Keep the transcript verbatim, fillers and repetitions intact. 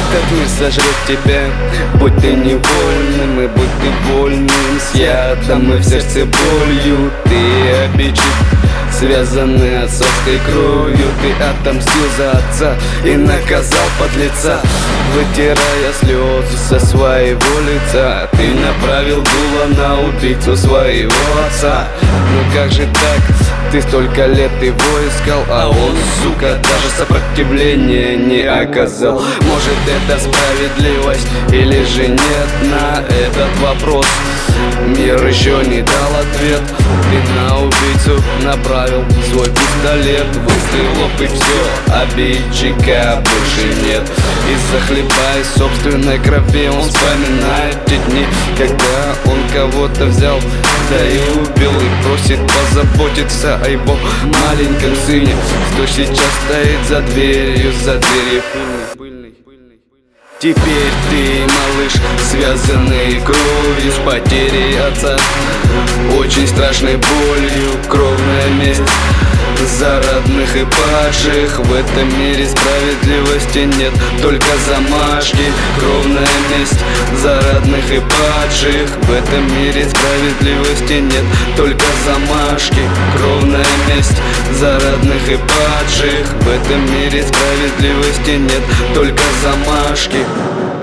Этот мир сожрет тебя, будь ты невольным, и будь ты вольным, с ядом и в сердце болью. Ты обидчик, связанный отцовской кровью. Ты отомстил за отца и наказал подлеца, вытирая слезы со своего лица. Ты направил дуло на убийцу своего отца. Ну как же так? Ты столько лет его искал, а он, сука, даже сопротивления не оказал. Может, это справедливость или же нет? На этот вопрос мир еще не дал ответ. Ты на убийцу направил свой пистолет, выстрел в лоб и все, обидчика больше нет. И захлебаясь в собственной крови, он вспоминает те дни, когда он кого-то взял, да и убил, и просит позаботиться о его маленьком сыне, что сейчас стоит за дверью, за дверью пыльной. Теперь ты, малыш, связанный кровью с потерей отца, очень страшной болью, кровная месть за родных и падших. В этом мире справедливости нет, только замашки. Кровная месть за родных и падших. В этом мире справедливости нет, только замашки. Кровная месть за родных и падших. В этом мире справедливости нет, только замашки.